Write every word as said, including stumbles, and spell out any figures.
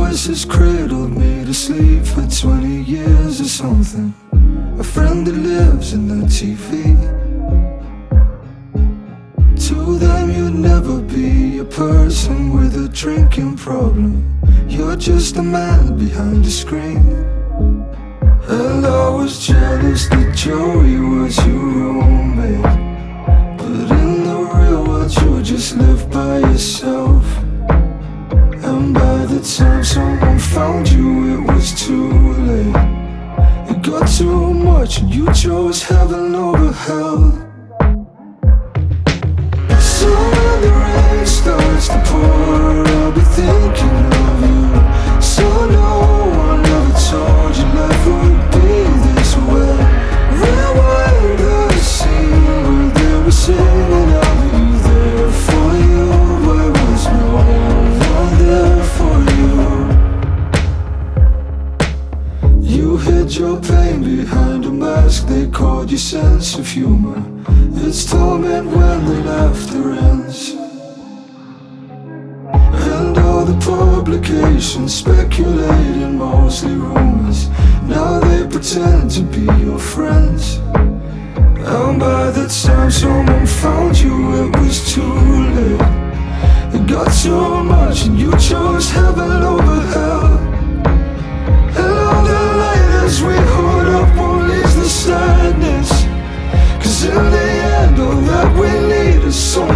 voices cradled me to sleep for twenty years or something. A friend that lives in the T V. To them you'd never be a person with a drinking problem. You're just a man behind the screen. And I was jealous that Joey was your roommate, but in the real world you just live by yourself. And by the time someone found you, it was too late. It got too much and you chose heaven over hell. So when the rain starts to pour, I'll be thinking of you. So no one ever told you life would be this way. Rewind the scene where they were singing, I'll be there for you. Where was no one there for you? You hid your pain behind a mask, they called you sense of humor. It's torment when the laughter ends. And all the publications speculating, mostly rumors. Now they pretend to be your friends. And by the time someone found you, it was too late. It got too much and you chose heaven over hell. And all the lighters we hold up won't ease the sadness, 'cause in the end all that we need is some